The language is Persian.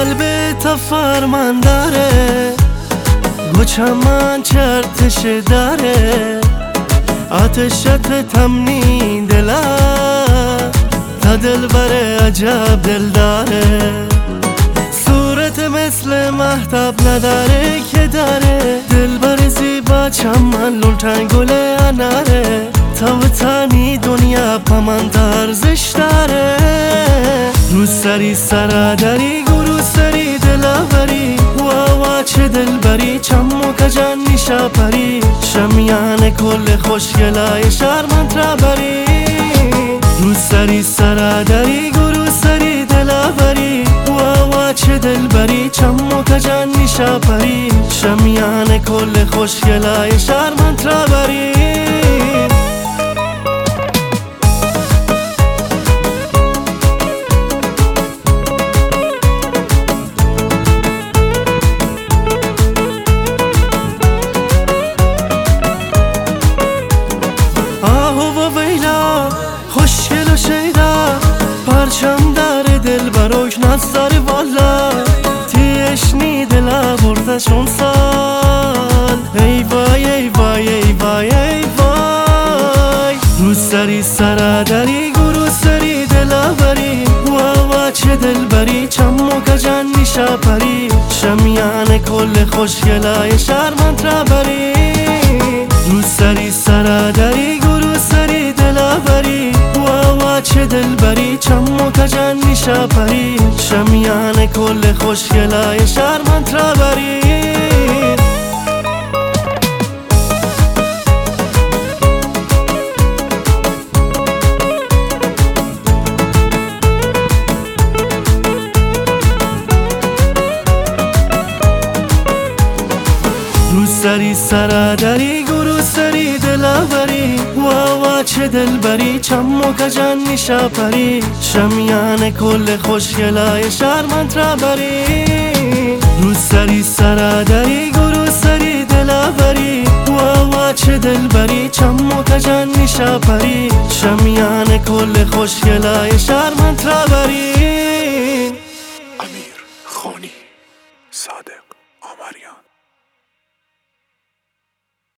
قلب تا فرمان داره، گوچمان چرتش داره، آتشت تمنی دلا، تا دل بره عجب دل داره. صورت مثل مهتاب نداره که داره، دل بر زیبا چمن لونتن گل اناره، تا وطنی دنیا پمن درزش داره. رو سری سرادری گرو سری دلاوری، وا چه دل بری چمو کجان نیشا پری، شمیان کل خوشگلای شرمند را بری. رو سری سرادری گرو سری دلاوری، وا چه دل بری چمو کجان نیشا پری، شمیان کل خوشگلای شرمند را بری. خوشگل و شیدا پرچم داره دل براک نظر والا، تیشنی دلا بردشون سال. ای وای ای وای ای وای ای وای، رو سری سرادری گرو سری دلا بری، وا چه دل بری چمو کجان نیشا پری، شمیان کل خوشگلای شرمند را بری. رو سری سرادری گرو سری دلا بری، وا چه دل بری چمو کجان نیشا پری، شمیان کل خوشگلای شرمند را بری. رو سری سرادری گرو سری دلاوری، وا چه دل بری چمو کجان نیشا پری، شمیان کل خوشگلای شرمند را بری. رو سری سرادری گرو سری دلاوری، وا چه دل بری چمو